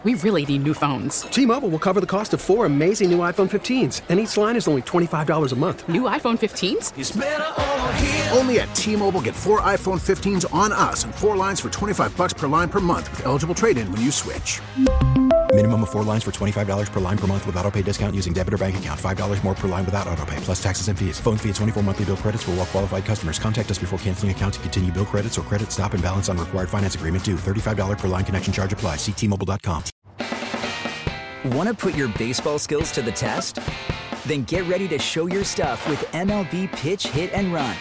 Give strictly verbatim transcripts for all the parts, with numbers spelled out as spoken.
We really need new phones. T-Mobile will cover the cost of four amazing new iPhone fifteens, and each line is only twenty-five dollars a month. New iPhone fifteens? It's better over here. Only at T-Mobile, get four iPhone fifteens on us and four lines for twenty-five dollars per line per month with eligible trade-in when you switch. Minimum of four lines for twenty-five dollars per line per month with autopay discount using debit or bank account. five dollars more per line without autopay, plus taxes and fees. Phone fee at twenty-four monthly bill credits for well-qualified customers. Contact us before canceling account to continue bill credits or credit stop and balance on required finance agreement due. thirty-five dollars per line connection charge applies. See T Mobile dot com. Want to put your baseball skills to the test? Then get ready to show your stuff with M L B Pitch, Hit, and Run.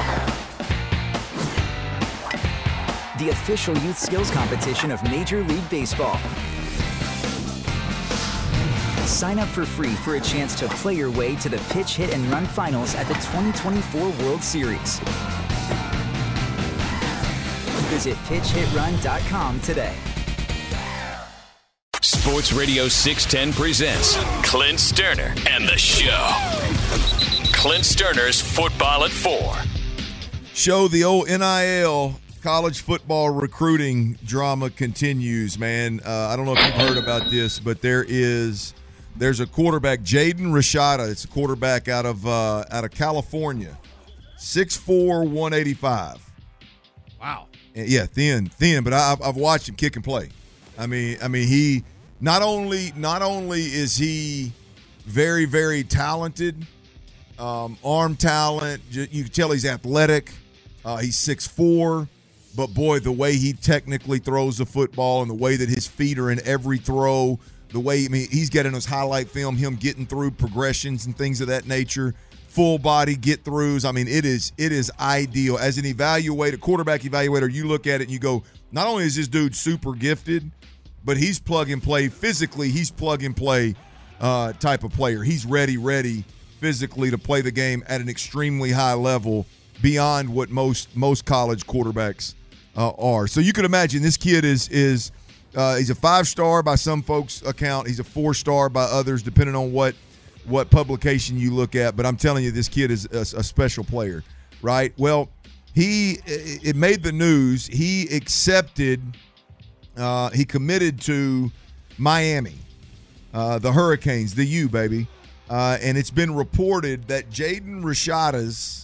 The official youth skills competition of Major League Baseball. Sign up for free for a chance to play your way to the Pitch, Hit, and Run finals at the twenty twenty-four World Series. Visit pitch hit run dot com today. Sports Radio six ten presents Clint Sterner and the Show. Clint Sterner's Football at Four. Show, the old N I L college football recruiting drama continues, man. Uh, I don't know if you've heard about this, but there is there's a quarterback, Jaden Rashada. It's a quarterback out of uh, out of California, six four, one eighty-five. Wow. And yeah, thin, thin. But I, I've watched him kick and play. I mean, I mean, he not only not only is he very, very talented, um, arm talent. You can tell he's athletic. Uh, he's six four. But, boy, the way he technically throws the football and the way that his feet are in every throw, the way, I mean, he's getting his highlight film, him getting through progressions and things of that nature, full body get-throughs. I mean, it is it is ideal. As an evaluator, quarterback evaluator, you look at it and you go, not only is this dude super gifted, but he's plug-and-play. Physically, he's plug-and-play uh, type of player. He's ready, ready physically to play the game at an extremely high level beyond what most most college quarterbacks Uh, are. So you can imagine this kid is is uh, he's a five-star by some folks' account. He's a four-star by others, depending on what what publication you look at. But I'm telling you, this kid is a, a special player, right? Well, he it made the news. He accepted. Uh, he committed to Miami, uh, the Hurricanes, the U, baby. Uh, and it's been reported that Jaden Rashada's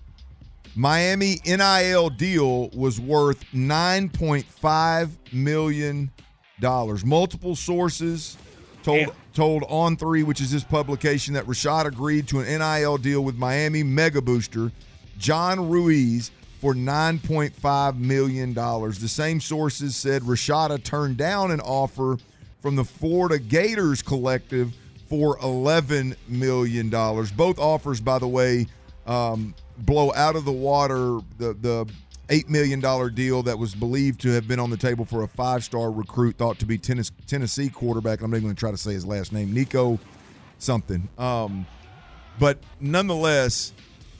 Miami N I L deal was worth nine point five million dollars. Multiple sources told Damn. told On three, which is this publication, that Rashad agreed to an N I L deal with Miami mega booster John Ruiz for nine point five million dollars. The same sources said Rashada turned down an offer from the Florida Gators collective for eleven million dollars. Both offers, by the way, um, blow out of the water the the eight million dollars deal that was believed to have been on the table for a five-star recruit thought to be tennis, Tennessee quarterback. I'm not even going to try to say his last name, Nico something. Um, but nonetheless,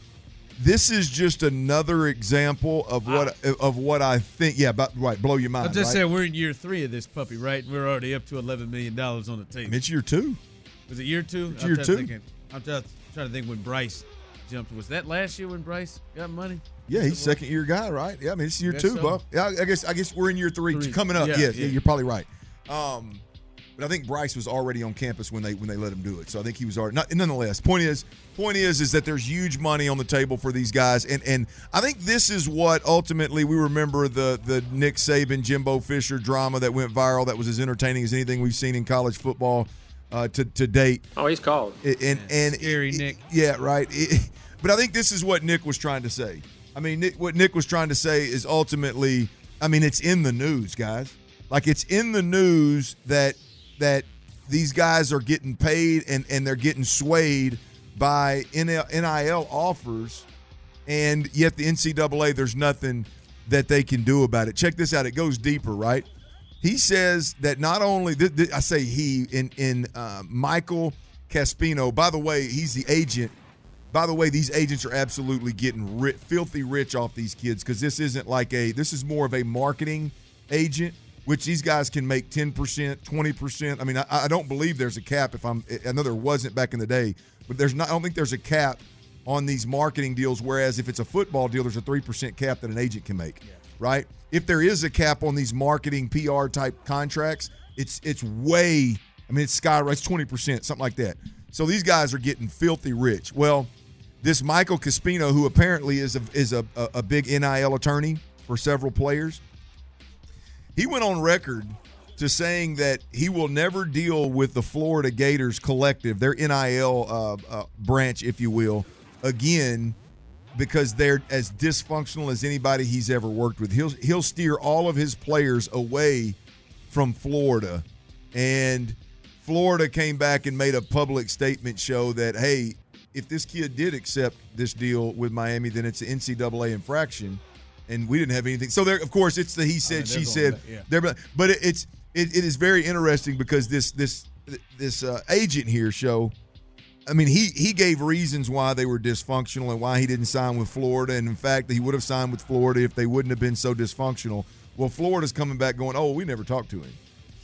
this is just another example of wow. what of what I think. Yeah, about, right, blow your mind. I just right? said we're in year three of this puppy, right? We're already up to eleven million dollars on the table. I mean, it's year two. Was it year two? It's I'm year two. Thinking, I'm just trying to think when Bryce jumped. Was that last year when Bryce got money? Yeah, he's a second year guy, right? Yeah, I mean it's year two, so. Buff. Yeah, I guess I guess we're in year three, three. coming up. Yeah, Yeah, yeah. yeah, you're probably right. Um, but I think Bryce was already on campus when they when they let him do it. So I think he was already. Not, nonetheless, point is point is is that there's huge money on the table for these guys, and and I think this is what ultimately we remember the the Nick Saban, Jimbo Fisher drama that went viral. That was as entertaining as anything we've seen in college football uh, to to date. Oh, he's called. And and, and scary it, Nick. Yeah, right. It, but I think this is what Nick was trying to say. I mean, Nick, what Nick was trying to say is ultimately, I mean, it's in the news, guys. Like, it's in the news that that these guys are getting paid and, and they're getting swayed by N I L offers, and yet the N C double A, there's nothing that they can do about it. Check this out. It goes deeper, right? He says that not only, th- th- I say he, in, in uh, Michael Caspino, by the way, he's the agent. By the way, these agents are absolutely getting ri- filthy rich off these kids, because this isn't like a – this is more of a marketing agent, which these guys can make ten percent, twenty percent. I mean, I, I don't believe there's a cap. If I'm – I know there wasn't back in the day, but there's not – I don't think there's a cap on these marketing deals, whereas if it's a football deal, there's a three percent cap that an agent can make, yeah. right? If there is a cap on these marketing P R-type contracts, It's it's way. I mean, it's sky. It's twenty percent, something like that. So these guys are getting filthy rich. Well, this Michael Caspino, who apparently is a is a, a, a big N I L attorney for several players, he went on record to saying that he will never deal with the Florida Gators collective, their N I L uh, uh, branch, if you will, again, because they're as dysfunctional as anybody he's ever worked with. He'll he'll steer all of his players away from Florida, and Florida came back and made a public statement show that, hey, if this kid did accept this deal with Miami, then it's an N C double A infraction, and we didn't have anything. So there, of course, it's the he said, I mean, she said. Back, yeah. There, but it, it's it, it is very interesting because this this this uh, agent here show. I mean, he he gave reasons why they were dysfunctional and why he didn't sign with Florida, and in fact, he would have signed with Florida if they wouldn't have been so dysfunctional. Well, Florida's coming back going, oh, we never talked to him.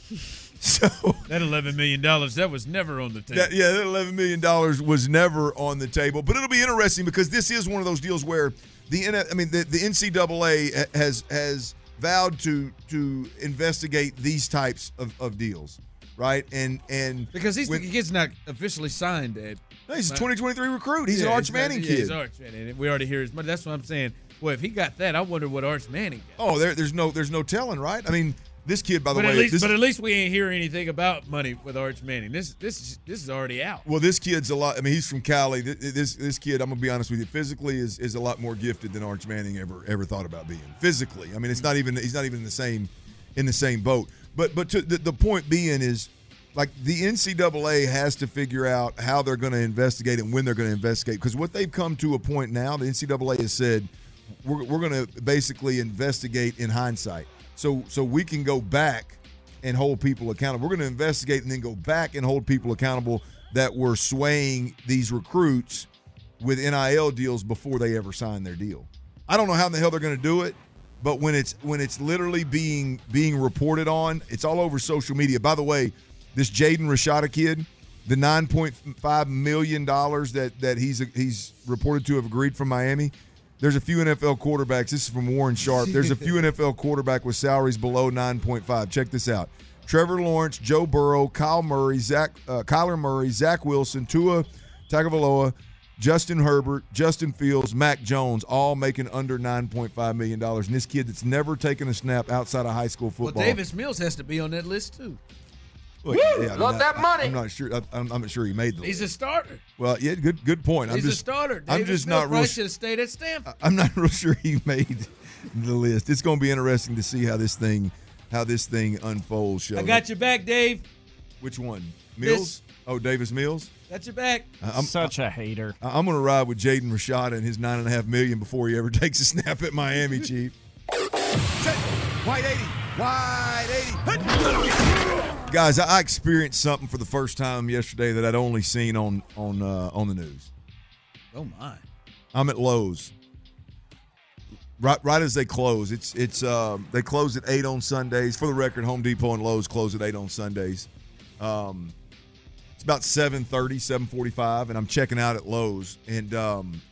So that eleven million dollars, that was never on the table. That, yeah, that eleven million dollars was never on the table. But it'll be interesting because this is one of those deals where the I mean the, the N C double A has has vowed to to investigate these types of, of deals, right? And and because he's when, the kid's not officially signed, Ed. No, he's a twenty twenty-three recruit. He's yeah, an Arch he's Manning not, kid. Yeah, he's Arch Manning. We already hear his money. That's what I'm saying. Well, if he got that, I wonder what Arch Manning got. Oh, there, there's no there's no telling, right? I mean. This kid, by the but way, at least, this, but at least we ain't hearing anything about money with Arch Manning. This, this, this is already out. Well, this kid's a lot. I mean, he's from Cali. This, this kid, I'm gonna be honest with you, physically is, is a lot more gifted than Arch Manning ever, ever thought about being. Physically, I mean, it's not even he's not even in the same, in the same boat. But, but to, the, the point being is, like the N C double A has to figure out how they're going to investigate and when they're going to investigate. Because what they've come to a point now, the N C double A has said, we're we're going to basically investigate in hindsight. So so we can go back and hold people accountable. We're going to investigate and then go back and hold people accountable that were swaying these recruits with N I L deals before they ever signed their deal. I don't know how in the hell they're going to do it, but when it's when it's literally being being reported on, it's all over social media. By the way, this Jaden Rashada kid, the nine point five million dollars that that he's he's reported to have agreed from Miami. There's a few N F L quarterbacks. This is from Warren Sharp. There's a few N F L quarterback with salaries below nine point five. Check this out. Trevor Lawrence, Joe Burrow, Kyle Murray, Zach, uh, Kyler Murray, Zach Wilson, Tua Tagovailoa, Justin Herbert, Justin Fields, Mac Jones, all making under nine point five million dollars. And this kid that's never taken a snap outside of high school football. Well, Davis Mills has to be on that list, too. Look, Woo! Yeah, Love I, that money. I'm not sure. I'm, I'm not sure he made the He's list. a starter. Well, yeah, good good point. He's I'm just, a starter. Davis I'm just Mills not real. should have stayed at Stanford. I'm not real sure he made the list. It's going to be interesting to see how this thing how this thing unfolds. Show. I got your back, Dave. Which one? Mills? This. Oh, Davis Mills. Got your back. I'm such a hater. I, I'm going to ride with Jaden Rashada and his nine and a half million before he ever takes a snap at Miami, Chief. White eighty. White eighty. Guys, I experienced something for the first time yesterday that I'd only seen on on uh, on the news. Oh my! I'm at Lowe's. Right, right as they close, it's it's um, they close at eight on Sundays. For the record, Home Depot and Lowe's close at eight on Sundays. Um, it's about seven thirty, seven forty-five, and I'm checking out at Lowe's, and um,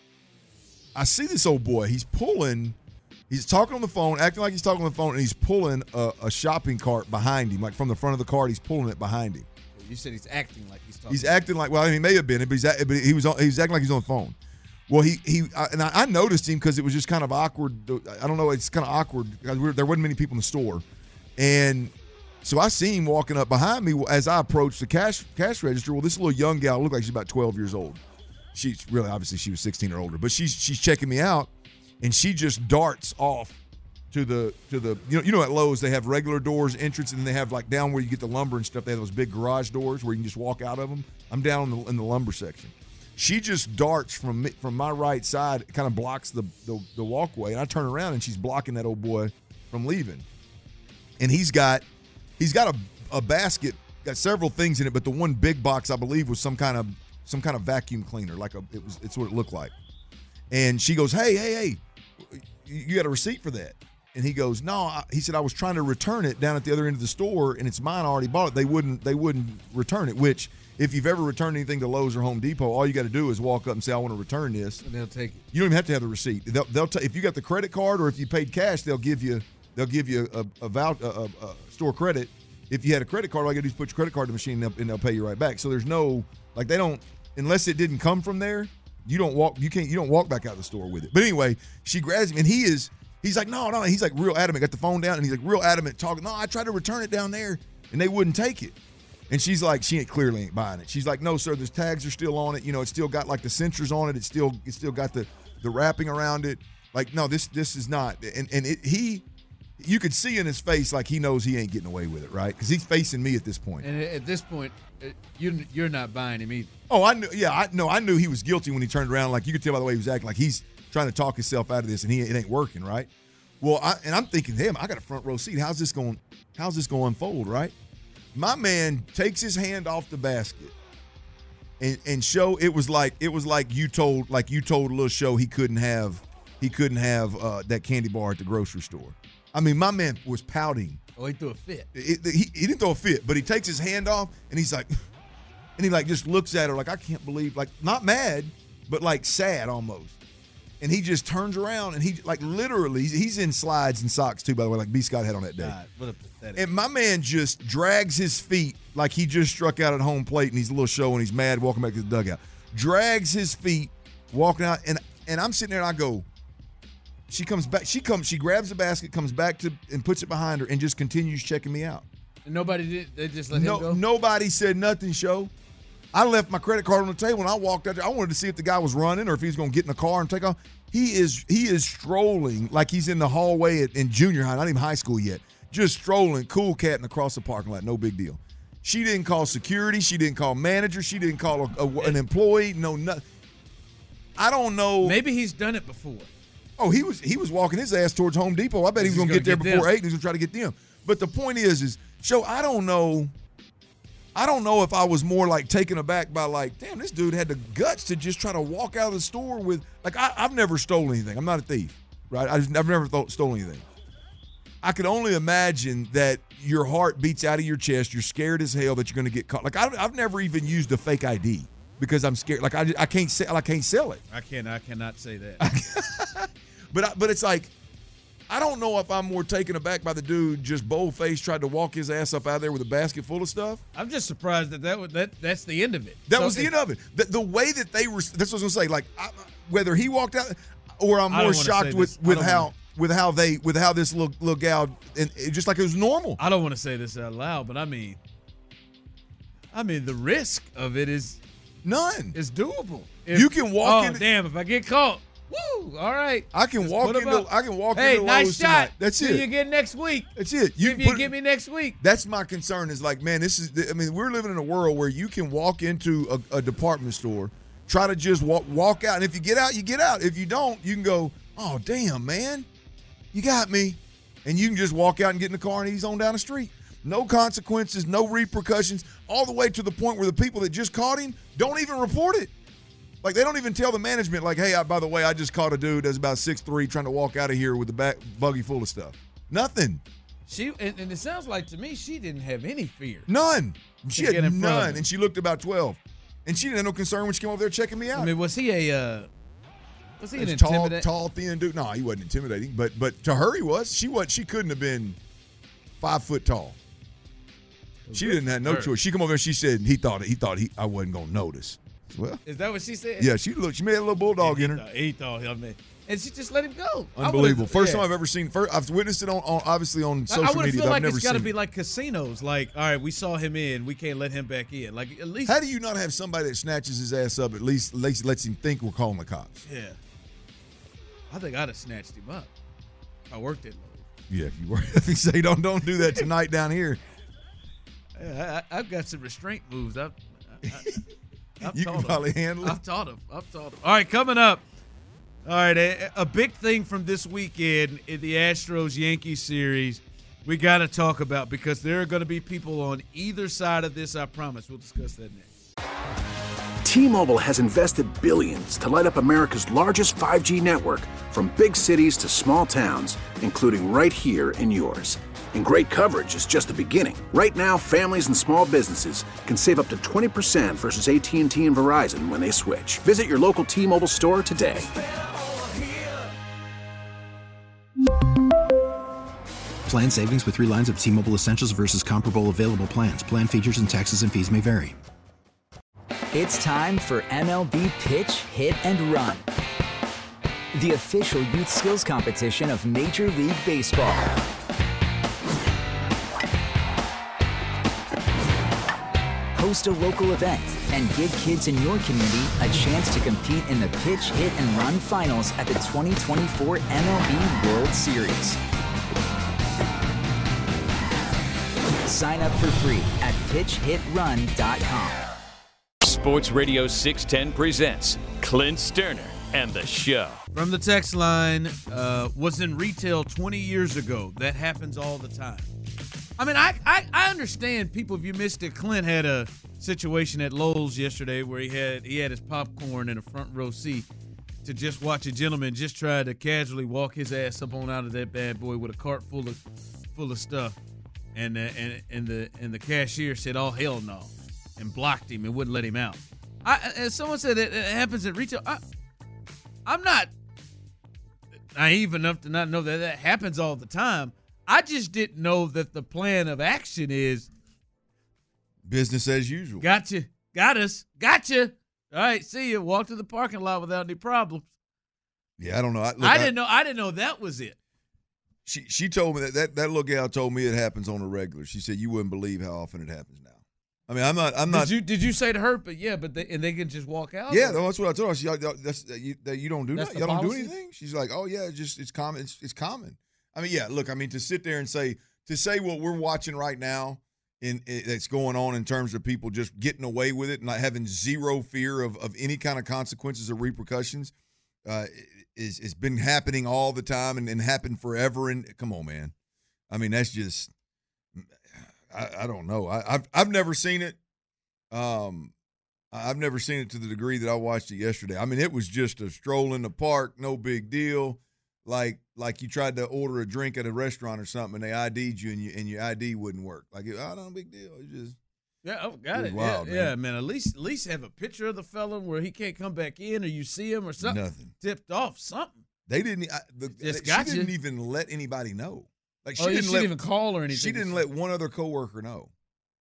I see this old boy. He's pulling. He's talking on the phone, acting like he's talking on the phone, and he's pulling a, a shopping cart behind him, like from the front of the cart. He's pulling it behind him. You said he's acting like he's talking. He's acting like well, he may have been, but, he's, but he was on, he was acting like he's on the phone. Well, he he and I, I noticed him because it was just kind of awkward. I don't know, it's kind of awkward because we were, there wasn't many people in the store, and so I see him walking up behind me as I approached the cash cash register. Well, this little young gal looked like she's about twelve years old. She's really obviously she was sixteen or older, but she's she's checking me out. And she just darts off to the to the you know you know at Lowe's they have regular doors entrance and then they have like down where you get the lumber and stuff. They have those big garage doors where you can just walk out of them. I'm down in the, in the lumber section. She just darts from me, from my right side, kind of blocks the, the the walkway, and I turn around and she's blocking that old boy from leaving. And he's got he's got a, a basket, got several things in it, but the one big box I believe was some kind of some kind of vacuum cleaner, like a it was it's what it looked like. And she goes, hey hey hey. You got a receipt for that? And he goes, no. I, he said I was trying to return it down at the other end of the store, and it's mine. I already bought it. They wouldn't. They wouldn't return it. Which, if you've ever returned anything to Lowe's or Home Depot, all you got to do is walk up and say, I want to return this. And they'll take it. You don't even have to have the receipt. They'll, they'll t- if you got the credit card or if you paid cash, they'll give you they'll give you a, a, vouch, a, a, a store credit, if you had a credit card, all you got to do is put your credit card in the machine and they'll, and they'll pay you right back. So there's no, like they don't, unless it didn't come from there, you don't walk, you can't, you don't walk back out of the store with it. But anyway, she grabs him and he is, he's like, no, no, he's like real adamant, got the phone down and he's like real adamant talking, no, I tried to return it down there and they wouldn't take it. And she's like, she ain't clearly ain't buying it. She's like, no, sir, the tags are still on it. You know, it's still got like the sensors on it. It's still, it's still got the, the wrapping around it. Like, no, this, this is not. And, and it, he, you could see in his face like he knows he ain't getting away with it, right? Because he's facing me at this point. And at this point, you you're not buying him either. Oh, I knew. Yeah, I no, I knew he was guilty when he turned around. Like you could tell by the way he was acting, like he's trying to talk himself out of this, and he it ain't working, right? Well, I, and I'm thinking, damn, I got a front row seat. How's this going? How's this going to unfold, right? My man takes his hand off the basket, and and show it was like it was like you told like you told a little show he couldn't have he couldn't have uh, that candy bar at the grocery store. I mean, my man was pouting. Oh, he threw a fit. It, it, he, he didn't throw a fit, but he takes his hand off, and he's like, and he like just looks at her like, I can't believe, like not mad, but like sad almost. And he just turns around, and he like literally, he's, he's in slides and socks too, by the way, like B. Scott had on that day. God, what a pathetic. And my man just drags his feet like he just struck out at home plate, and he's a little show, and he's mad, walking back to the dugout. Drags his feet, walking out, and and I'm sitting there, and I go, She comes back. She comes. She grabs the basket, comes back to and puts it behind her, and just continues checking me out. And nobody did. They just let no, him go. Nobody said nothing. Show. I left my credit card on the table, and I walked out there. I wanted to see if the guy was running or if he was going to get in the car and take off. He is. He is strolling like he's in the hallway at, in junior high, not even high school yet. Just strolling, cool catting across the parking lot. No big deal. She didn't call security. She didn't call manager. She didn't call a, a, an employee. No, nothing. I don't know. Maybe he's done it before. Oh, he was he was walking his ass towards Home Depot. I bet he was going to get there before eight, and he was going to try to get them. But the point is, is, Show, I don't know. I don't know if I was more like taken aback by like, damn, this dude had the guts to just try to walk out of the store with, like, I, I've never stolen anything. I'm not a thief, right? I just, I've never th- stolen anything. I could only imagine that your heart beats out of your chest. You're scared as hell that you're going to get caught. Like, I, I've never even used a fake I D because I'm scared. Like, I, I can't sell. I can't sell it. I can. I cannot say that. But I, but it's like, I don't know if I'm more taken aback by the dude just bold-faced tried to walk his ass up out of there with a basket full of stuff. I'm just surprised that, that, was, that that's the end of it. That so was the end of it. The, the way that they were, that's what I was going to say, like, I, whether he walked out, or I'm more shocked with, with how wanna, with how they, with how this little, little gal, and it, just like it was normal. I don't want to say this out loud, but I mean, I mean, the risk of it is none. It's doable. If, you can walk oh, in. damn, if I get caught. Woo! All right. I can Just walk into. I can walk hey, into nice Lowe's shot. tonight. That's See it. you again next week. That's it. You, if you get me next week. That's my concern. Is like, man, this is. I mean, we're living in a world where you can walk into a, a department store, try to just walk walk out, and if you get out, you get out. If you don't, you can go, oh damn, man, you got me, and you can just walk out and get in the car and ease on down the street. No consequences, no repercussions, all the way to the point where the people that just caught him don't even report it. Like, they don't even tell the management, like, hey, I, by the way, I just caught a dude that's about six three trying to walk out of here with a back buggy full of stuff. Nothing. She and, and it sounds like to me she didn't have any fear. None. She had none, and she looked about twelve. And she didn't have no concern when she came over there checking me out. I mean, was he a uh, was he an tall, intimidating? tall, thin dude? No, he wasn't intimidating. But but to her, he was. She was. She couldn't have been five foot tall. She didn't have no choice. She come over there. She said he thought he thought he I wasn't gonna notice. Well, is that what she said? Yeah, she looked. She made a little bulldog he in her. Thought, he thought him, and she just let him go. Unbelievable. First yeah. time I've ever seen. First, I've witnessed it on, on obviously on social I, I media. feel But like I've never it's got to seen be it. like casinos. Like, all right, we saw him in, we can't let him back in. Like, at least. How do you not have somebody that snatches his ass up? At least, at least lets him think we're calling the cops. Yeah. I think I'd have snatched him up. I worked at Lowe's. Yeah, if you were, if you say don't don't do that tonight down here. Yeah, I, I've got some restraint moves. I've, I, I, I've you taught can him. probably handle it. I've taught him. I've taught him. All right, coming up. All right, a, a big thing from this weekend in the Astros-Yankees series we got to talk about because there are going to be people on either side of this, I promise. We'll discuss that next. T-Mobile has invested billions to light up America's largest five G network from big cities to small towns, including right here in yours. And great coverage is just the beginning. Right now, families and small businesses can save up to twenty percent versus A T and T and Verizon when they switch. Visit your local T-Mobile store today. Plan savings with three lines of T-Mobile Essentials versus comparable available plans. Plan features and taxes and fees may vary. It's time for M L B Pitch, Hit, and Run, the official youth skills competition of Major League Baseball. Host a local event and give kids in your community a chance to compete in the Pitch, Hit, and Run finals at the twenty twenty-four M L B World Series. Sign up for free at pitch hit run dot com. Sports Radio six ten presents Clint Sterner and the Show. From the text line, uh, was in retail twenty years ago. That happens all the time. I mean, I, I I understand people. If you missed it, Clint had a situation at Lowe's yesterday where he had he had his popcorn in a front row seat to just watch a gentleman just try to casually walk his ass up on out of that bad boy with a cart full of full of stuff, and uh, and and the and the cashier said, "Oh hell no," and blocked him and wouldn't let him out. I as someone said that it happens at retail. I, I'm not naive enough to not know that that happens all the time. I just didn't know that the plan of action is business as usual. Gotcha. Got us. Gotcha. All right, see you. Walk to the parking lot without any problems. Yeah, I don't know. I, look, I didn't I, know. I didn't know that was it. She she told me that, that that little gal told me it happens on a regular. She said you wouldn't believe how often it happens now. I mean, I'm not. I'm not. Did you did you say to her? But yeah, but they, and they can just walk out. Yeah, or? That's what I told her. She, that's that you, that you don't do that's that. Y'all don't policy? do anything. She's like, oh yeah, it's just it's common. It's, it's common. I mean, yeah. Look, I mean, to sit there and say to say what we're watching right now in, in that's going on in terms of people just getting away with it and not having zero fear of, of any kind of consequences or repercussions, uh, is it's been happening all the time and, and happened forever. And come on, man. I mean, that's just I, I don't know. I, I've I've never seen it. Um, I've never seen it to the degree that I watched it yesterday. I mean, it was just a stroll in the park, no big deal. Like like you tried to order a drink at a restaurant or something, and they I D'd you, and you and your I D wouldn't work. Like, oh, no big deal. It's just yeah, oh, got it. it. Wild, yeah, man. yeah, man. At least at least have a picture of the fella where he can't come back in, or you see him or something. Nothing Tipped off something. They didn't. I, the, Just she got didn't you. even let anybody know. Like she oh, didn't she let didn't even call or anything. She didn't let one other coworker know.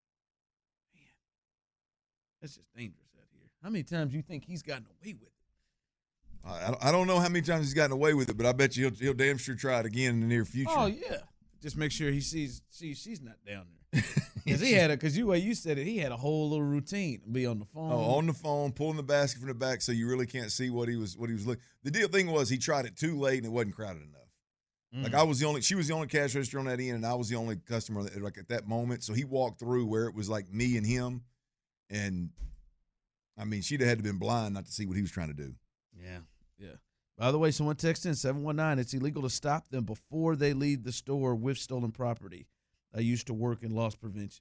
That's just dangerous out here. How many times do you think he's gotten away with it? I, I don't know how many times he's gotten away with it, but I bet you he'll, he'll damn sure try it again in the near future. Oh yeah, just make sure he sees sees she's not down there. Because he had a because you way you said it, he had a whole little routine. Be on the phone. Oh, on the phone, pulling the basket from the back, so you really can't see what he was what he was looking. The deal thing was he tried it too late and it wasn't crowded enough. Mm. Like I was the only, she was the only cash register on that end, and I was the only customer like at that moment. So he walked through where it was like me and him, and I mean she'd have had to been blind not to see what he was trying to do. Yeah, yeah. By the way, someone texted in seven one nine. It's illegal to stop them before they leave the store with stolen property. I used to work in loss prevention.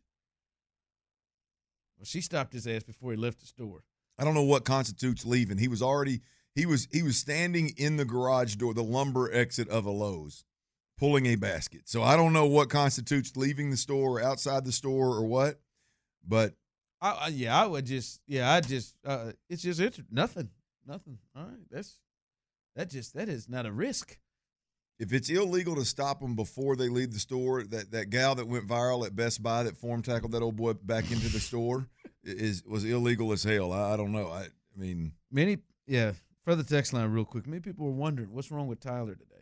Well, she stopped his ass before he left the store. I don't know what constitutes leaving. He was already he was he was standing in the garage door, the lumber exit of a Lowe's, pulling a basket. So I don't know what constitutes leaving the store or outside the store or what, but I, I, yeah, I would just yeah, I just uh, it's just it's nothing, nothing. All right, that's that just that is not a risk. If it's illegal to stop them before they leave the store, that, that gal that went viral at Best Buy that form tackled that old boy back into the store is was illegal as hell. I, I don't know. I, I mean, many yeah. For the text line, real quick, many people were wondering what's wrong with Tyler today.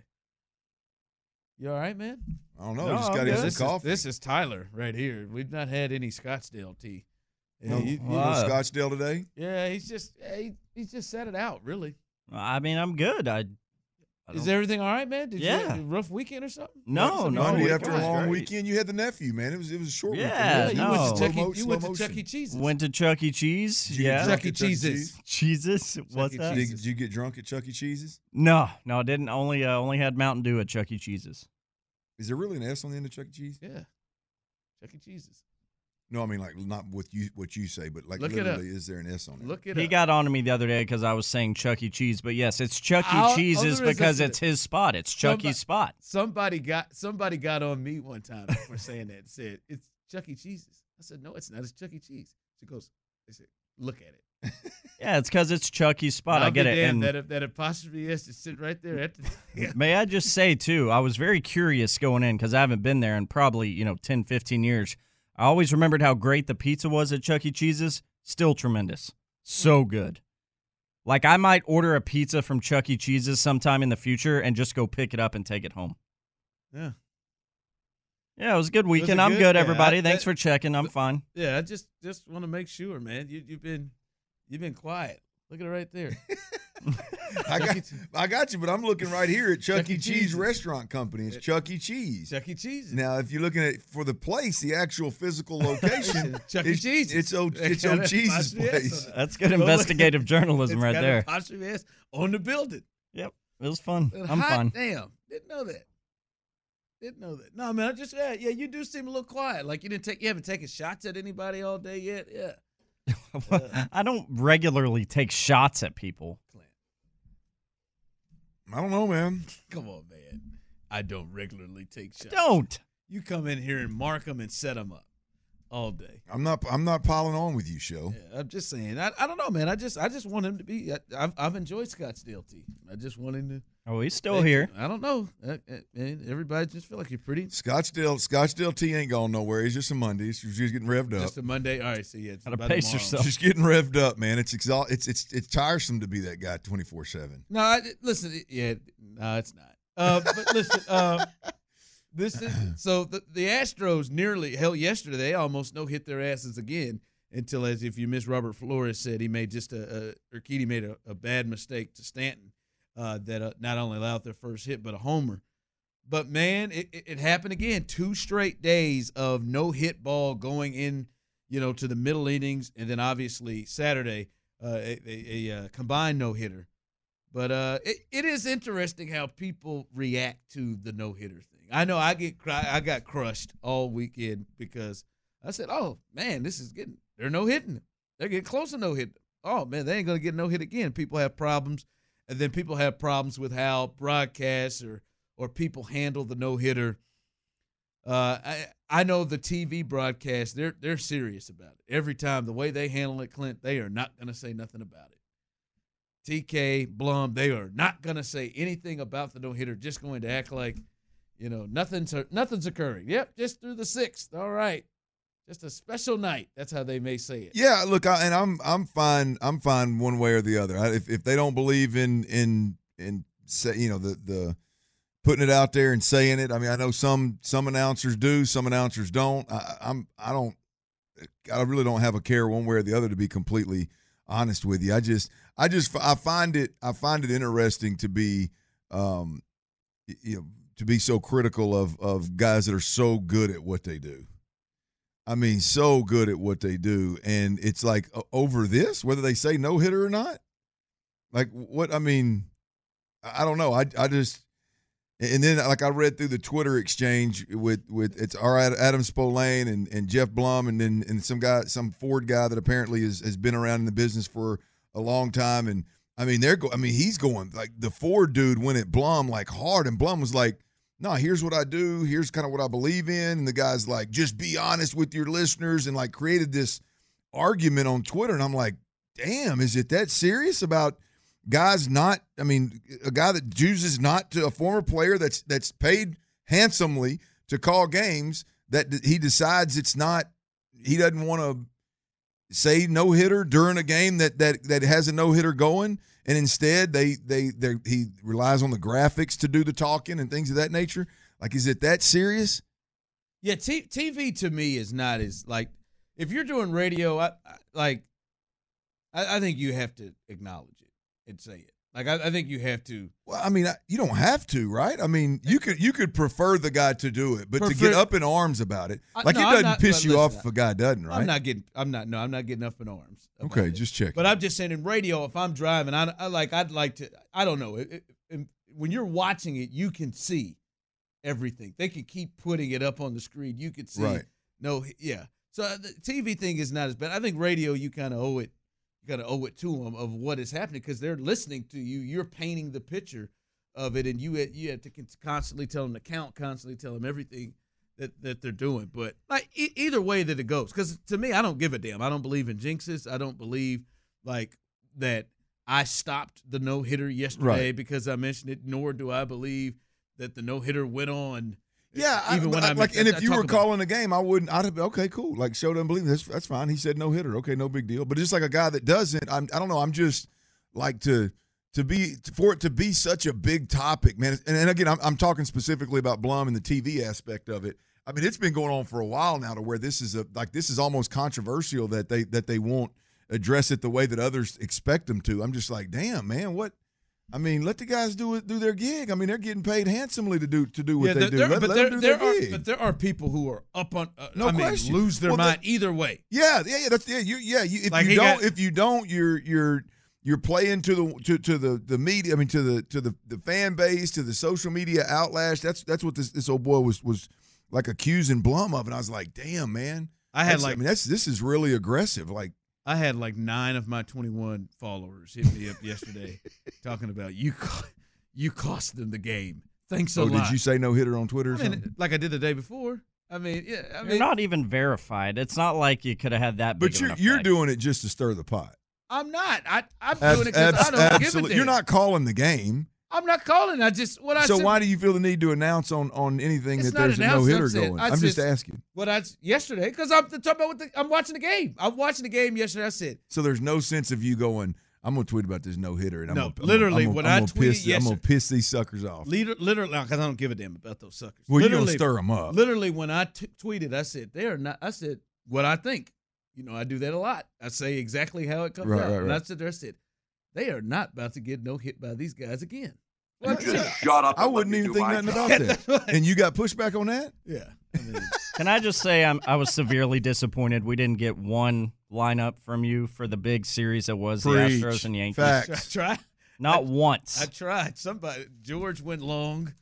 You all right, man? I don't know. No, He just got him some this coffee. Is, this is Tyler right here. We've not had any Scottsdale tea. No, Yeah, you, you- you know Scottsdale today? Yeah, he's just yeah, he, he's just set it out. Really. I mean, I'm good. I, I Is don't- everything all right, man? Did Yeah. you have a rough weekend or something? No, no. Monday it after a was long great. weekend, you had the nephew, man. It was it was a short Yeah, weekend. you no. went to Slow Chuck E. mo- You slow went to motion. Chuck E. Cheese's. Went to Chuck E. Cheese. Did you get Yeah. drunk Chuck E. at Chuck E. Cheese's. Cheese? Jesus. What's E. that? Did, did you get drunk at Chuck E. Cheese's? No, no, I didn't. Only uh, only had Mountain Dew at Chuck E. Cheese's. Is there really an S on the end of Chuck E. Cheese? Yeah, Chuck E. Cheese's. No, I mean like not with you what you say, but like Look it up. literally, is there an S on it? Look it He up. got on to me the other day because I was saying Chuck E. Cheese, but yes, it's Chuck E. I'll- oh, Cheese's there is because a- it's his spot. It's Chuck Somebody- E.'s spot. Somebody got somebody got on me one time for saying that. Said it's Chuck E. Cheese's. I said no, it's not. It's Chuck E. Cheese. She goes. They said look at it. Yeah, it's because it's Chucky's spot. I'll I get be it. damned, And that that apostrophe S is sitting right there. At the, may I just say, too, I was very curious going in because I haven't been there in probably, you know, ten, fifteen years. I always remembered how great the pizza was at Chuck E. Cheese's. Still tremendous. So good. Like, I might order a pizza from Chuck E. Cheese's sometime in the future and just go pick it up and take it home. Yeah. Yeah, it was a good weekend. a I'm good- good, yeah, everybody. I- Thanks that- for checking. I'm fine. Yeah, I just just want to make sure, man. You you've been you've been quiet. Look at it right there. I got, I got you, but I'm looking right here at Chuck, Chuck E. E. Cheese Cheese's. Restaurant Company. It's Chuck E. Cheese. Chuck E. Cheese. Now, if you're looking at for the place, the actual physical location, Chuck E. it's, Cheese. It's O They it's got O a Cheese's apostrophe S place. on it. That's good Go look. investigative journalism It's right got there. an apostrophe S on the building. Yep, it was fun. And I'm hot fine. Damn, didn't know that. Didn't know that. No, man, I just yeah, yeah. You do seem a little quiet. Like you didn't take, you haven't taken shots at anybody all day yet. Yeah. I don't regularly take shots at people. I don't know, man. Come on, man. I don't regularly take shots. Don't. You come in here and mark them and set them up all day. I'm not. I'm not piling on with you, show. Yeah, I'm just saying. I, I don't know, man. I just I just want him to be. I, I've I've enjoyed Scottsdale T. I just want him to. Oh, he's still here. I don't know. Uh, uh, man, everybody just feel like you're pretty. Scottsdale, Scottsdale T ain't going nowhere. He's just a Monday. He's just getting revved up. Just a Monday. All right. So yeah, it's Gotta about pace tomorrow. yourself. Just getting revved up, man. It's exhaust. It's it's it's tiresome to be that guy twenty-four seven. No, I, listen. it- Yeah, no, it's not. Uh, but listen. Uh, this is so the, the Astros nearly hell yesterday. They almost no hit their asses again until, as if you miss Robert Flores said, he made just a, a Urquidy made a, a bad mistake to Stanton uh, that uh, not only allowed their first hit but a homer. But man, it, it, it happened again. Two straight days of no hit ball going in, you know, to the middle innings, and then obviously Saturday uh, a, a, a, uh combined no hitter. But uh, it, it is interesting how people react to the no hitter thing. I know I get cry, I got crushed all weekend because I said, "Oh man, this is getting they're no hitting. They're getting close to no hit. Oh man, they ain't gonna get no hit again." People have problems, and then people have problems with how broadcasts or or people handle the no hitter. Uh, I I know the T V broadcast they're they're serious about it every time. The way they handle it, Clint, they are not gonna say nothing about it. T K, Blum, they are not going to say anything about the no-hitter, just going to act like, you know, nothing's nothing's occurring. Yep, just through the sixth. All right. Just a special night. That's how they may say it. Yeah, look, I, and I'm I'm fine. I'm fine one way or the other. I, if if they don't believe in in in say, you know, the the putting it out there and saying it. I mean, I know some some announcers do, some announcers don't. I, I'm I don't. I really don't have a care one way or the other, to be completely honest with you. I just I just I find it I find it interesting to be um you know to be so critical of of guys that are so good at what they do. I mean, so good at what they do, and it's like uh, over this, whether they say no hitter or not. Like what I mean, I don't know. I I just and then like I read through the Twitter exchange with with it's all right, Adam Spolane and, and Jeff Blum, and then and some guy, some Ford guy that apparently is, has been around in the business for a long time. And I mean, they're go. I mean, he's going like the Ford dude went at Blum like hard, and Blum was like, "No, here's what I do. Here's kind of what I believe in." And the guy's like, "Just be honest with your listeners," and like created this argument on Twitter. And I'm like, "Damn, is it that serious about?" Guys not, I mean, a guy that chooses not to, a former player that's that's paid handsomely to call games, that he decides it's not, he doesn't want to say no-hitter during a game that that that has a no-hitter going, and instead they they they he relies on the graphics to do the talking and things of that nature. Like, is it that serious? Yeah, t- T V to me is not as, like, if you're doing radio, I, I, like, I, I think you have to acknowledge it and say it. Like, I, I think you have to. Well, I mean, I, you don't have to, right? I mean, you could you could prefer the guy to do it, but to Prefer- get up in arms about it, I- like no, it I'm doesn't not- piss but you listen, off if a guy doesn't, right? I'm not getting. I'm not. No, I'm not getting up in arms. about Okay, it. just checking. But I'm just saying, in radio, if I'm driving, I, I like. I'd like to. I don't know. It, it, it- when you're watching it, you can see everything. They could keep putting it up on the screen. You could see. Right. No. Yeah. So the T V thing is not as bad. I think radio, you kind of owe it. You got to owe it to them of what is happening because they're listening to you. You're painting the picture of it, and you had, you have to constantly tell them to count, constantly tell them everything that, that they're doing. But like e- either way that it goes, because to me, I don't give a damn. I don't believe in jinxes. I don't believe like that I stopped the no-hitter yesterday Right. because I mentioned it, nor do I believe that the no-hitter went on. Yeah, even I, when I, I like, I- and I if you talk were about- calling the game, I wouldn't. I'd have been, okay, cool. Like, show doesn't believe this. That's fine. He said no hitter. Okay, no big deal. But just like a guy that doesn't, I'm, I don't know. I'm just like to to be for it to be such a big topic, man. And, and again, I'm, I'm talking specifically about Blum and the T V aspect of it. I mean, it's been going on for a while now to where this is a like this is almost controversial that they that they won't address it the way that others expect them to. I'm just like, damn, man, what? I mean, let the guys do it, do their gig. I mean, they're getting paid handsomely to do to do what Yeah, they there- do. there- Let, but let there, them do there their are, gig. but there are people who are up on. Uh, No I mean, question. lose their Well, mind that- either way. Yeah, yeah, yeah. That's yeah. You yeah. You, if Like you he don't, got- if you don't, you're you're you're playing to the to, to the the media. I mean, to the to the, the fan base, to the social media outlash. That's that's what this this old boy was was like accusing Blum of, and I was like, damn, man. I had That's- like I mean, that's this is really aggressive. Like, I had like nine of my twenty-one followers hit me up yesterday talking about you. Co- you cost them the game. Thanks a oh, lot. did you say no hitter on Twitter or I mean, something? like I did the day before. I mean, yeah. I You're mean, not even verified. It's not like you could have had that big But of you're an you're effect. doing it just to stir the pot. I'm not. I I'm Abs- doing it because abs- I don't give a absolutely. damn. You're not calling the game. I'm not calling. I just what I So said, why do you feel the need to announce on, on anything It's that not there's a announced, no hitter I'm saying- going? I I'm just just- asking. what I yesterday because I'm talking about what the, I'm watching the game. I'm watching the game yesterday. I said So there's no sense of you going, I'm gonna tweet about this no hitter, and I'm No, gonna, literally, I'm gonna, when I'm I gonna tweeted piss, I'm gonna yesterday- piss these suckers off. Leader, literally, because I don't give a damn about those suckers. Well, you're gonna Literally- stir them up. Literally, when I t- tweeted, I said they are not. I said what I think. You know, I do that a lot. I say exactly how it comes Right, out. right, And I right. said there, I said they are not about to get no hit by these guys again. Well, You just shut up. I and let wouldn't me even do think my nothing job. about That's that. right. And you got pushback on that? yeah. I mean, Can I just say I'm, I was severely disappointed we didn't get one lineup from you for the big series that was Preach. the Astros and Yankees. Facts. I tried. Not once. I tried. Somebody George went long.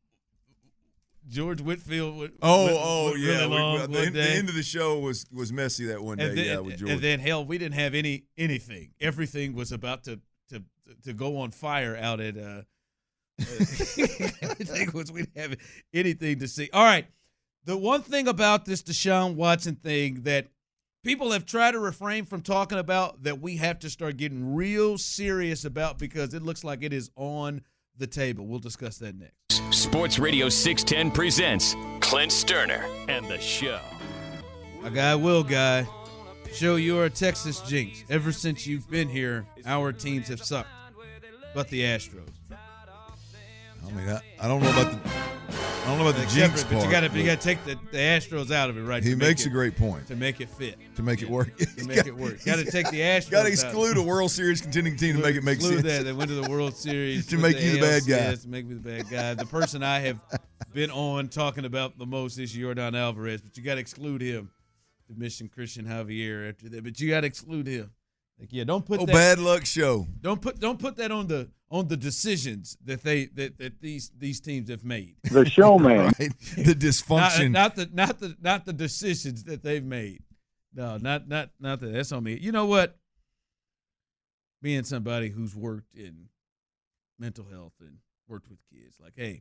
George Whitfield went. Oh, went, oh went yeah. really We- long the, one end- the day. end of the show was was messy that one day. and then, yeah, with George. and then hell, we didn't have any anything. Everything was about to to to go on fire out at. Uh, everything was we didn't have anything to see. All right, the one thing about this Deshaun Watson thing that people have tried to refrain from talking about that we have to start getting real serious about because it looks like it is on the table. We'll discuss that next. Sports Radio six ten presents Clint Sterner and the Show. My guy, Will Guy, show you're a Texas jinx. Ever since you've been here, our teams have sucked, but the Astros. I mean, I, I don't know about the I don't know about the Except jinx for- but part. you got to but you got to take the, the Astros out of it, right? he to make makes it, a great point to make it fit. to make it work. To make it work, got to take the Astros. Got to out. exclude a World Series contending team to make it make Exclude sense. that. They went to the World Series To with make you the bad guy. A L C S, To make me the bad guy. The person I have been on talking about the most is Yordan Alvarez, but you got to exclude him. The mission Christian Javier after that, but you got to exclude him. Like, yeah, don't put Oh, that. bad luck show. Don't put don't put that on the on the decisions that they that, that these these teams have made. The showman. Right? The Not, dysfunction. not the not the not the decisions that they've made. No, not not not that. That's on me. You know what? Being somebody who's worked in mental health and worked with kids, like, hey,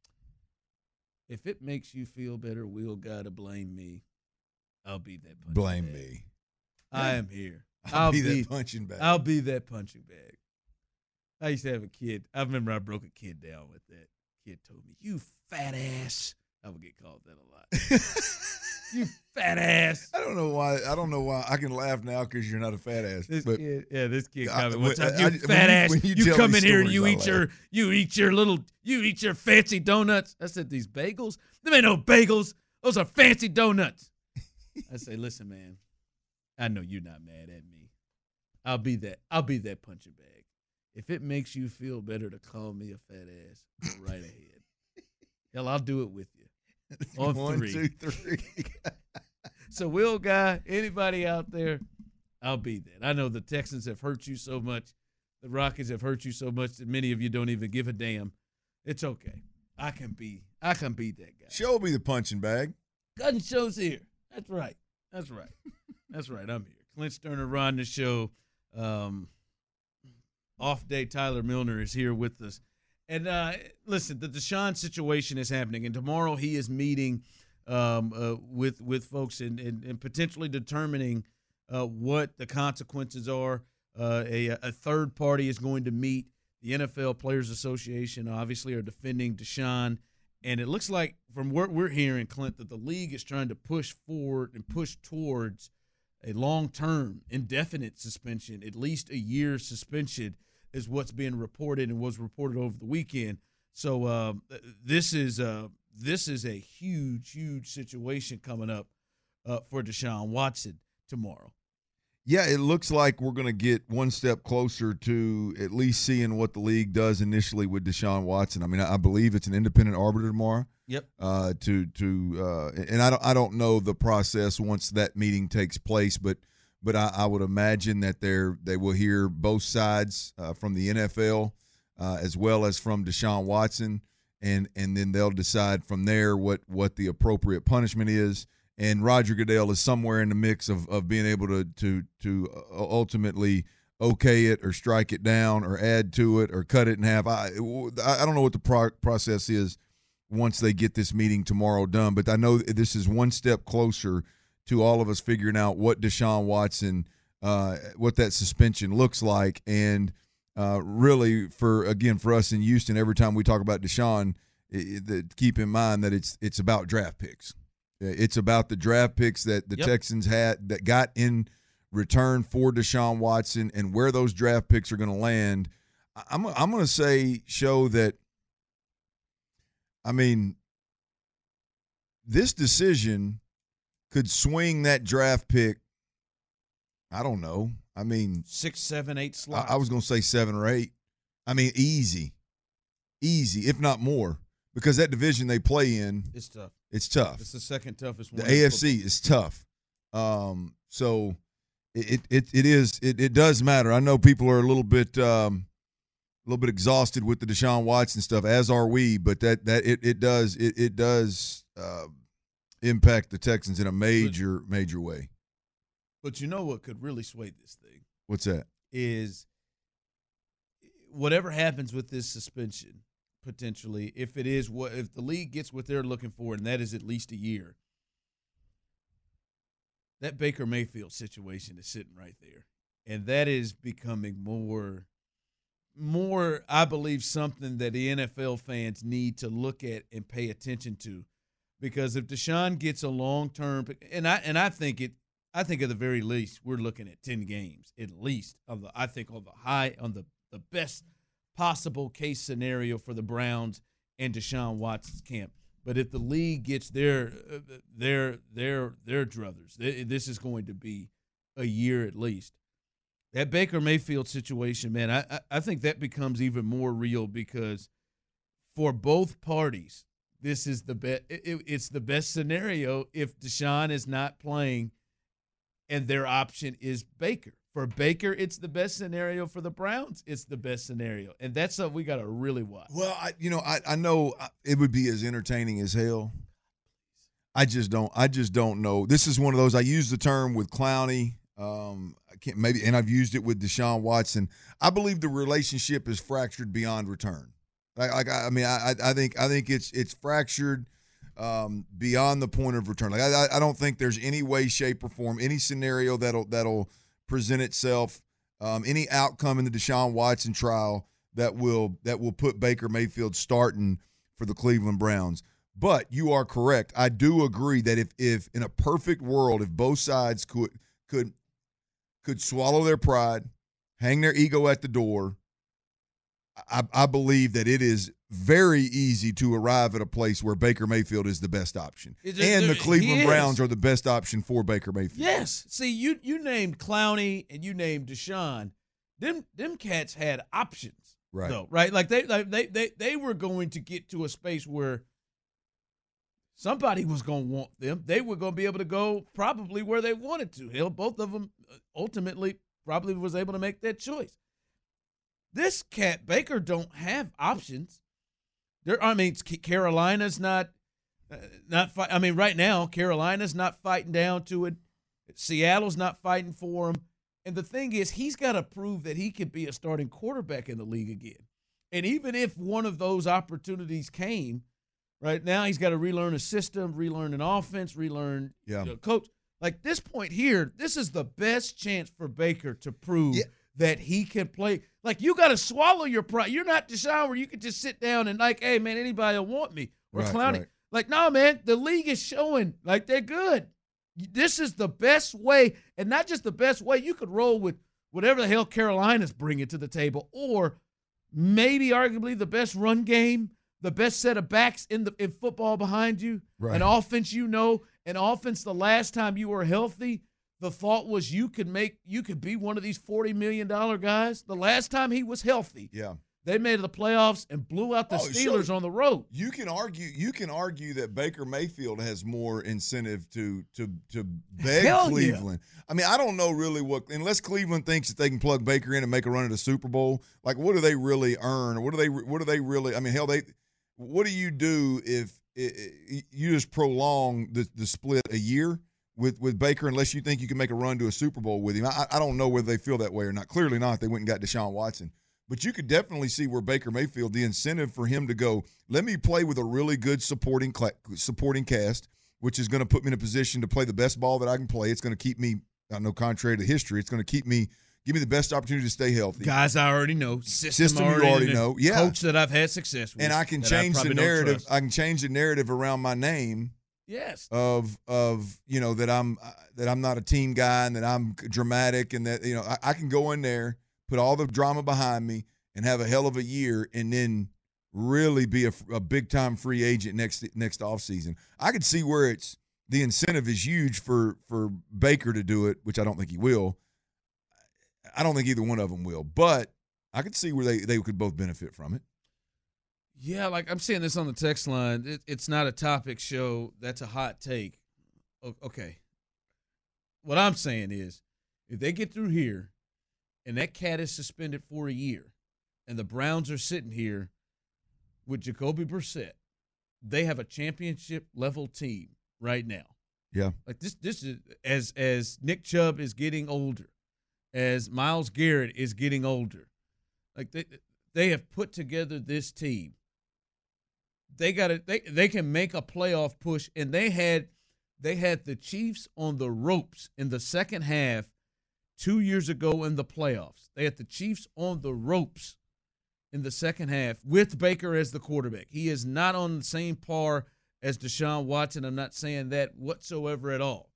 if it makes you feel better, we'll gotta blame me. I'll be that punching Blame bag. me. I am here. I'll, be, that punching bag. I'll be that punching bag. I used to have a kid. I remember I broke a kid down with that. Kid told me, "You fat ass." I would get called that a lot. You fat ass. I don't know why. I don't know why. I can laugh now because you're not a fat ass. This but kid, yeah, this kid I- came one when- time. I- You when fat you- ass. when you You, tell come these in here and you stories, eat I your laugh. you eat your little you eat your fancy donuts. I said, these bagels? Them ain't no bagels. Those are fancy donuts. I say, listen, man. I know you're not mad at me. I'll be that. I'll be that punching bag. If it makes you feel better to call me a fat ass, go right ahead. Hell, I'll do it with you. On One, three. two, three. So, Will Guy, anybody out there, I'll be that. I know the Texans have hurt you so much. The Rockies have hurt you so much that many of you don't even give a damn. It's okay. I can be. I can be that guy. Show me the punching bag. Gun show's here. That's right. That's right. That's right. I'm here. Clint Sterner running the show. Um, off day Tyler Milner is here with us. And uh, listen, the Deshaun situation is happening, and tomorrow he is meeting um, uh, with with folks and, and, and potentially determining uh, what the consequences are Uh, a, a third party is going to meet. The N F L Players Association obviously are defending Deshaun. And it looks like from what we're hearing, Clint, that the league is trying to push forward and push towards a long-term, indefinite suspension, at least a year suspension is what's being reported and was reported over the weekend. So uh, this is uh, this is a huge, huge situation coming up uh, for Deshaun Watson tomorrow. Yeah, it looks like we're going to get one step closer to at least seeing what the league does initially with Deshaun Watson. I mean, I believe it's an independent arbiter tomorrow. Yep. Uh, to to uh, and I don't I don't know the process once that meeting takes place, but but I, I would imagine that they're they will hear both sides uh, from the N F L uh, as well as from Deshaun Watson, and and then they'll decide from there what what the appropriate punishment is. And Roger Goodell is somewhere in the mix of, of being able to to to ultimately okay it or strike it down or add to it or cut it in half. I I don't know what the pro- process is once they get this meeting tomorrow done, but I know this is one step closer to all of us figuring out what Deshaun Watson, uh, what that suspension looks like. And uh, really, for again, for us in Houston, every time we talk about Deshaun, it, it, keep in mind that it's it's about draft picks. It's about the draft picks that the Yep. Texans had that got in return for Deshaun Watson and where those draft picks are going to land. I'm I'm going to say, show that, I mean, this decision could swing that draft pick, I don't know. I mean, Six, seven, eight slots. I, I was going to say seven or eight. I mean, easy. Easy, if not more, because that division they play in, It's tough. it's tough. It's the second toughest one. The A F C is tough. Um, so it it it is it, it does matter. I know people are a little bit um, a little bit exhausted with the Deshaun Watson stuff, as are we. But that that it it does it it does uh, impact the Texans in a major major way. But you know what could really sway this thing What's that? is whatever happens with this suspension, potentially, if it is what if the league gets what they're looking for, and that is at least a year, that Baker Mayfield situation is sitting right there. And that is becoming more, more, I believe, something that the N F L fans need to look at and pay attention to. Because if Deshaun gets a long-term, and I and I think it, I think at the very least we're looking at ten games at least. Of the, I think on the high, on the, the best possible case scenario for the Browns and Deshaun Watson's camp. But if the league gets their their their their druthers, this is going to be a year at least. That Baker Mayfield situation, man, I I think that becomes even more real because for both parties, this is the best. It, it's the best scenario if Deshaun is not playing, and their option is Baker. For Baker, it's the best scenario. For the Browns, it's the best scenario. And that's something we got to really watch. Well, I, you know, I, I know it would be as entertaining as hell. I just don't. I just don't know. This is one of those. I use the term with Clowney. Um, I can't maybe, and I've used it with Deshaun Watson. I believe the relationship is fractured beyond return. Like, like I mean, I, I think, I think it's it's fractured um, beyond the point of return. Like, I, I don't think there's any way, shape, or form, any scenario that'll that'll. present itself, um, any outcome in the Deshaun Watson trial that will that will put Baker Mayfield starting for the Cleveland Browns. But you are correct. I do agree that if if in a perfect world, if both sides could could could swallow their pride, hang their ego at the door, I, I believe that it is very easy to arrive at a place where Baker Mayfield is the best option. It's and just- the Cleveland he Browns is. are the best option for Baker Mayfield. Yes. See, you you named Clowney and you named Deshaun. Them them cats had options, Right. though, right? Like they like they they they were going to get to a space where somebody was going to want them. They were going to be able to go probably where they wanted to. Hell, both of them ultimately probably was able to make that choice. This cat Baker don't have options. There, I mean, Carolina's not uh, not. Fight, I mean, right now Carolina's not fighting down to it. Seattle's not fighting for him. And the thing is, he's got to prove that he could be a starting quarterback in the league again. And even if one of those opportunities came, right now he's got to relearn a system, relearn an offense, relearn Yeah. you know, coach. Like this point here, this is the best chance for Baker to prove Yeah. that he can play. Like, you got to swallow your pride. You're not Deshaun where you can just sit down and like, hey, man, anybody will want me or Right, clowning. right. Like, no, man, the league is showing like they're good. This is the best way, and not just the best way. You could roll with whatever the hell Carolina's bringing to the table, or maybe arguably the best run game, the best set of backs in the in football behind you, Right. an offense you know, an offense the last time you were healthy, the thought was you could make you could be one of these forty million dollars guys. The last time he was healthy, Yeah. they made the playoffs and blew out the Oh, Steelers sure. on the road. You can argue. You can argue that Baker Mayfield has more incentive to to to beg Hell yeah. Cleveland. I mean, I don't know really what unless Cleveland thinks that they can plug Baker in and make a run at the Super Bowl. Like, what do they really earn? Or what do they? What do they really? I mean, hell, they. What do you do if it, it, you just prolong the the split a year with with Baker unless you think you can make a run to a Super Bowl with him? I, I don't know whether they feel that way or not. Clearly not. They went and got Deshaun Watson. But you could definitely see where Baker Mayfield, the incentive for him to go, let me play with a really good supporting cla- supporting cast, which is going to put me in a position to play the best ball that I can play. It's going to keep me, I know contrary to history, it's going to keep me, give me the best opportunity to stay healthy. Guys I already know, system, System you already, already know, yeah. Coach that I've had success with, And I can that change the probably don't narrative. trust. I can change the narrative around my name. Yes. Of of you know that I'm uh, that I'm not a team guy and that I'm dramatic and that you know I, I can go in there, put all the drama behind me, and have a hell of a year, and then really be a, a big time free agent next next offseason. I could see where it's the incentive is huge for for Baker to do it, which I don't think he will. I don't think either one of them will, but I could see where they, they could both benefit from it. Yeah, like I'm seeing this on the text line. It, it's not a topic show. That's a hot take. O- okay. What I'm saying is, if they get through here and that cat is suspended for a year and the Browns are sitting here with Jacoby Brissett, they have a championship level team right now. Yeah. Like this this is as as Nick Chubb is getting older, as Myles Garrett is getting older. Like they they have put together this team. They got it. They they can make a playoff push, and they had they had the Chiefs on the ropes in the second half two years ago in the playoffs. They had the Chiefs on the ropes in the second half with Baker as the quarterback. He is not on the same par as Deshaun Watson. I'm not saying that whatsoever at all.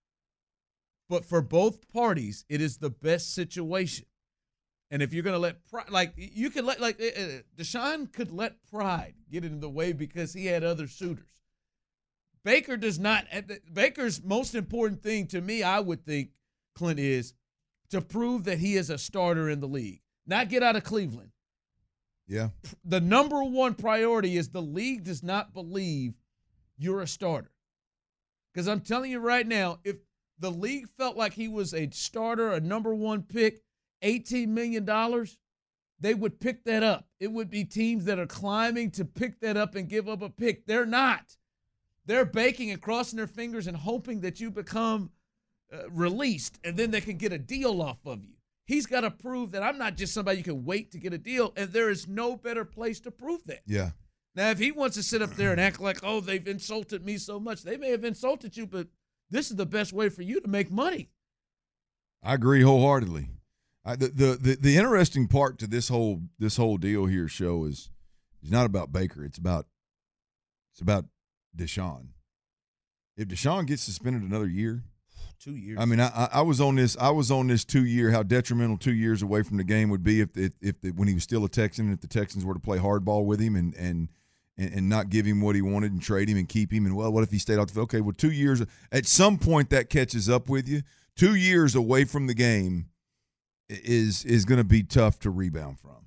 But for both parties, it is the best situation. And if you're going to let pride, like you could let, like uh, Deshaun could let pride get in the way because he had other suitors. Baker does not. Baker's most important thing to me, I would think, Clint, is to prove that he is a starter in the league, not get out of Cleveland. Yeah. The number one priority is the league does not believe you're a starter. Because I'm telling you right now, if the league felt like he was a starter, a number one pick, eighteen million dollars, they would pick that up. It would be teams that are climbing to pick that up and give up a pick. They're not. They're baking and crossing their fingers and hoping that you become uh, released, and then they can get a deal off of you. He's got to prove that I'm not just somebody you can wait to get a deal, and there is no better place to prove that. Yeah. Now, if he wants to sit up there and act like, oh, they've insulted me so much, they may have insulted you, but this is the best way for you to make money. I agree wholeheartedly. I, the, the the the interesting part to this whole this whole deal here show is is not about Baker. It's about it's about Deshaun. If Deshaun gets suspended another year, two years. I mean, I I was on this I was on this two year how detrimental two years away from the game would be if if, if the, when he was still a Texan, if the Texans were to play hardball with him and and. And, and not give him what he wanted and trade him and keep him. And, well, what if he stayed off the field? Okay, well, two years. At some point that catches up with you. Two years away from the game is is going to be tough to rebound from.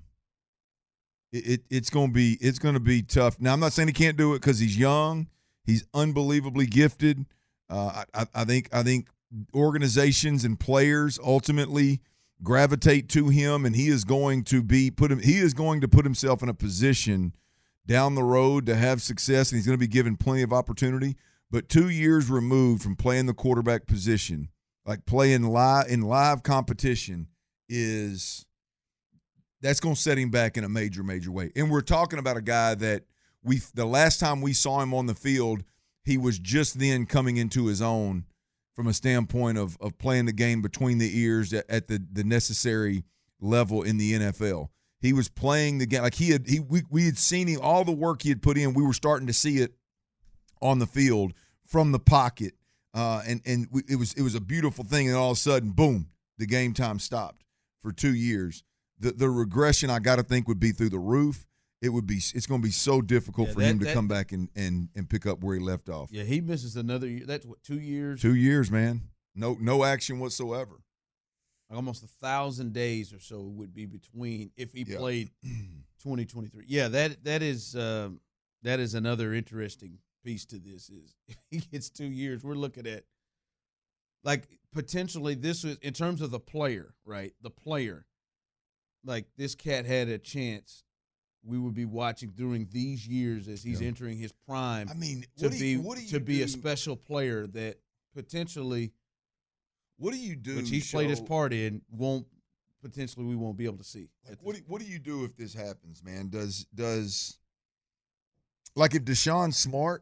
It, it It's going to be it's going to be tough. Now, I'm not saying he can't do it because he's young. He's unbelievably gifted. Uh, I, I think I think organizations and players ultimately gravitate to him, and he is going to be put him. He is going to put himself in a position down the road to have success, and he's going to be given plenty of opportunity. But two years removed from playing the quarterback position, like playing live in live competition, is that's going to set him back in a major, major way. And we're talking about a guy that we the last time we saw him on the field, he was just then coming into his own from a standpoint of of playing the game between the ears at, at the the necessary level in the N F L. He was playing the game like he had. He we we had seen him, all the work he had put in. We were starting to see it on the field from the pocket, uh, and and we, it was it was a beautiful thing. And all of a sudden, boom, the game time stopped for two years. The the regression, I got to think, would be through the roof. It would be. It's going to be so difficult yeah, for that, him to that, come back and, and and pick up where he left off. Yeah, he misses another year. That's what, two years. Two years, man. No no action whatsoever. Almost a thousand days or so would be between if he yeah. played twenty twenty-three. Yeah, that that is um, that is another interesting piece to this. Is if he gets two years, we're looking at like potentially this was in terms of the player, right? The player, like this cat had a chance. We would be watching during these years as he's yeah. entering his prime. I mean, to do be you, what do you to be do? a special player that potentially. What do you do? Which he's show, played his part in, won't potentially we won't be able to see. Like what do, what do you do if this happens, man? Does does like if Deshaun Smart,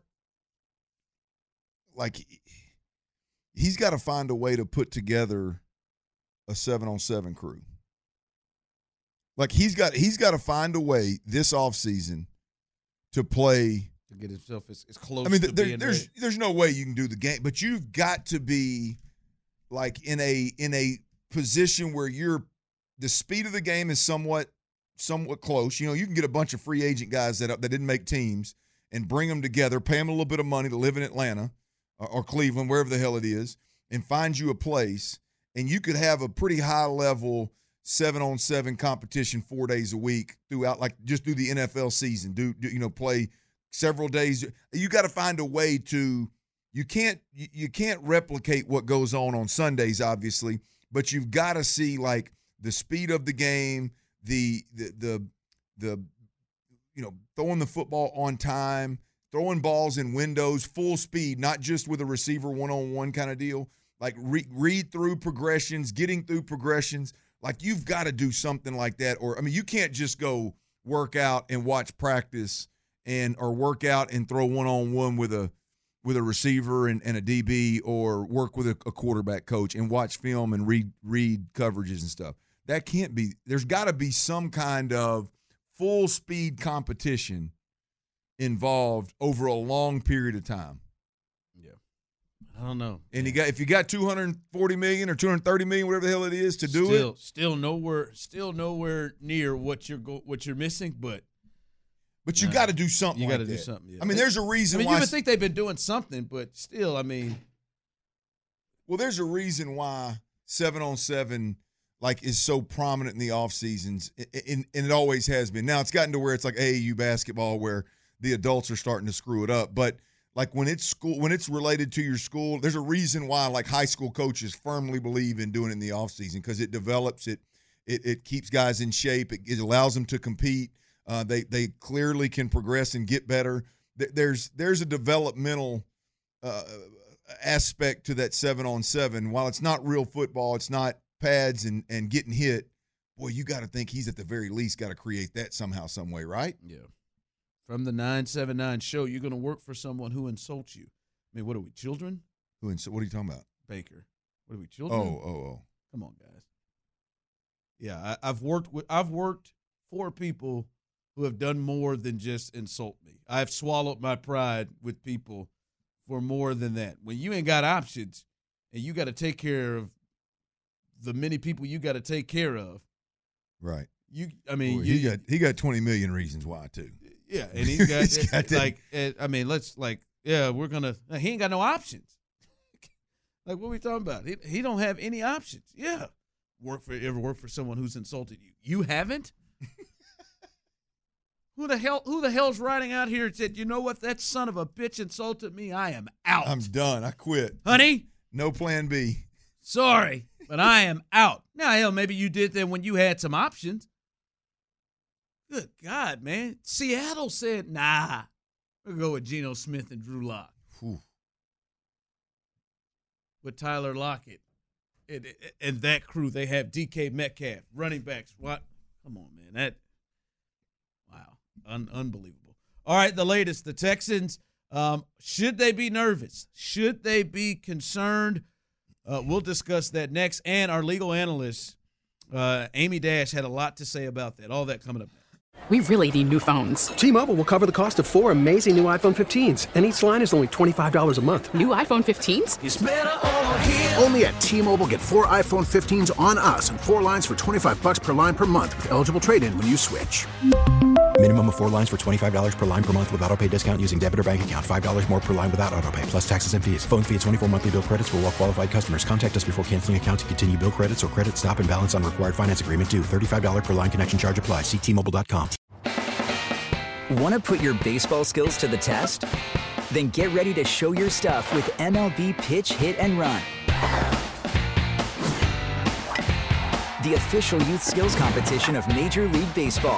like he's got to find a way to put together a seven on seven crew. Like he's got he's got to find a way this offseason to play to get himself as, as close. I mean, to there, being there's ready. there's no way you can do the game, but you've got to be. Like in a in a position where you're the speed of the game is somewhat somewhat close. You know, you can get a bunch of free agent guys that that didn't make teams and bring them together, pay them a little bit of money to live in Atlanta or, or Cleveland, wherever the hell it is, and find you a place. And you could have a pretty high level seven on seven competition four days a week throughout, like just do the N F L season. Do, do you know play several days? You got to find a way to. You can't you can't replicate what goes on on Sundays, obviously, but you've got to see like the speed of the game, the the the the you know throwing the football on time, throwing balls in windows, full speed, not just with a receiver one on one kind of deal. Like re- read through progressions, getting through progressions. Like you've got to do something like that, or I mean, you can't just go work out and watch practice and or work out and throw one on one with a. with a receiver and, and a D B or work with a, a quarterback coach and watch film and read read coverages and stuff. That can't be – there's got to be some kind of full-speed competition involved over a long period of time. Yeah. I don't know. And you got if you got two hundred forty million dollars or two hundred thirty million dollars, whatever the hell it is, to do still, it. Still nowhere still nowhere near what you're go, what you're missing, but – But you nah, got to do something You like got to do that. something. Yeah. I mean, there's a reason I mean, why – you would think they've been doing something, but still, I mean – Well, there's a reason why seven on seven like is so prominent in the off seasons, and, and it always has been. Now it's gotten to where it's like A A U basketball, where the adults are starting to screw it up. But like when it's school, when it's related to your school, there's a reason why like high school coaches firmly believe in doing it in the off season because it develops it, it, it keeps guys in shape, it, it allows them to compete. Uh, they they clearly can progress and get better. There's there's a developmental uh, aspect to that seven on seven. While it's not real football, it's not pads and, and getting hit. Boy, you got to think he's at the very least got to create that somehow, some way, right? Yeah. From the nine seven nine show, you're going to work for someone who insults you. I mean, what are we, children? Who ins- What are you talking about? Baker. What are we, children? Oh, oh, oh. Come on, guys. Yeah, I, I've worked with I've worked for people who have done more than just insult me. I've swallowed my pride with people for more than that. When you ain't got options and you got to take care of the many people you got to take care of. Right. You, I mean, Boy, you, he got he got twenty million reasons why too. Yeah, and he's got, he's got like, I mean, let's like, yeah, we're gonna. He ain't got no options. Like, what are we talking about? He he don't have any options. Yeah, work for ever work for someone who's insulted you. You haven't. Who the hell? Who the hell's riding out here and said, you know what? That son of a bitch insulted me. I am out. I'm done. I quit, honey. No plan B. Sorry, but I am out. Now, hell, maybe you did that when you had some options. Good God, man. Seattle said, nah, we'll go with Geno Smith and Drew Lock. Whew. With Tyler Lockett and, and that crew, they have D K Metcalf, running backs. What? Come on, man. That, wow, Un- unbelievable. All right, the latest. The Texans, um, should they be nervous? Should they be concerned? Uh, we'll discuss that next. And our legal analyst Uh, Amy Dash had a lot to say about that. All that coming up next. We really need new phones. T-Mobile will cover the cost of four amazing new iPhone fifteens, and each line is only twenty-five dollars a month. New iPhone fifteens? It's better over here. Only at T-Mobile, get four iPhone fifteens on us and four lines for twenty-five dollars per line per month with eligible trade-in when you switch. Minimum of four lines for twenty-five dollars per line per month with autopay discount using debit or bank account. five dollars more per line without autopay, plus taxes and fees. Phone fee at twenty-four monthly bill credits for well-qualified customers. Contact us before canceling account to continue bill credits or credit stop and balance on required finance agreement due. thirty-five dollars per line connection charge applies. See T Mobile dot com. Want to put your baseball skills to the test? Then get ready to show your stuff with M L B Pitch, Hit, and Run. The official youth skills competition of Major League Baseball.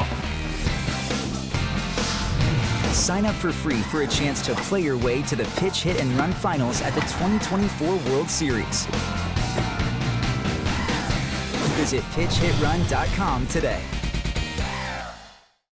Sign up for free for a chance to play your way to the Pitch, Hit, and Run finals at the twenty twenty-four World Series. Visit pitch hit run dot com today.